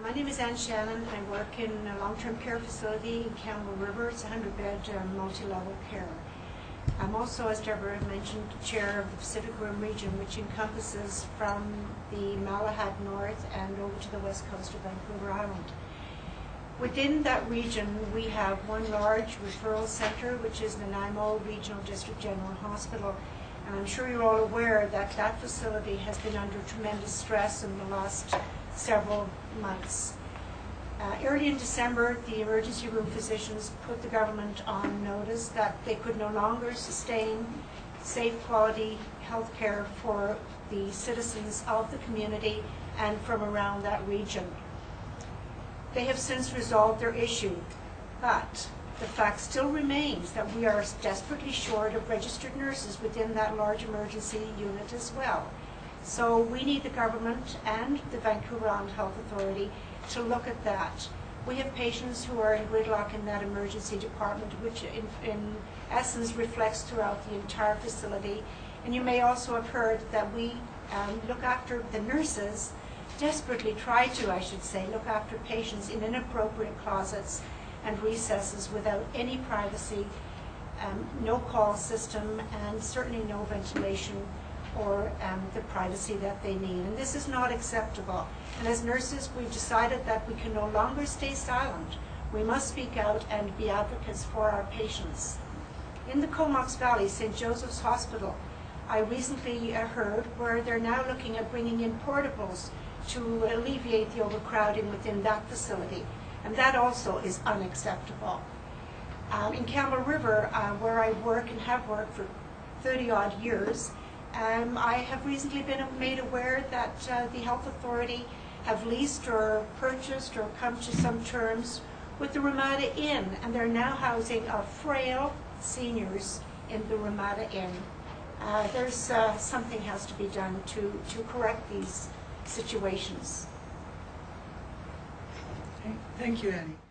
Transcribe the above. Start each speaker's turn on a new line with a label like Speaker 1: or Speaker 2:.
Speaker 1: My name is Anne Shannon. I work in a long-term care facility in Campbell River. It's a 100-bed multi-level care. I'm also, as Deborah mentioned, chair of the Pacific Rim region, which encompasses from the Malahat North and over to the west coast of Vancouver Island. Within that region, we have one large referral center, which is Nanaimo Regional District General Hospital. And I'm sure you're all aware that that facility has been under tremendous stress in the last several months. Early in December, the emergency room physicians put the government on notice that they could no longer sustain safe, quality health care for the citizens of the community and from around that region. They have since resolved their issue, but the fact still remains that we are desperately short of registered nurses within that large emergency unit as well. So we need the government and the Vancouver Island Health Authority to look at that. We have patients who are in gridlock in that emergency department, which in essence reflects throughout the entire facility. And you may also have heard that we look after the nurses, desperately try to, I should say, look after patients in inappropriate closets and recesses without any privacy, no call system, and certainly no ventilation or the privacy that they need. And this is not acceptable. And as nurses, we've decided that we can no longer stay silent. We must speak out and be advocates for our patients. In the Comox Valley, St. Joseph's Hospital, I recently heard where they're now looking at bringing in portables to alleviate the overcrowding within that facility. And that also is unacceptable. In Campbell River, where I work and have worked for 30-odd years, I have recently been made aware that the health authority have leased or purchased or come to some terms with the Ramada Inn, and they're now housing frail seniors in the Ramada Inn. There's something has to be done to correct these situations.
Speaker 2: Thank you, Annie.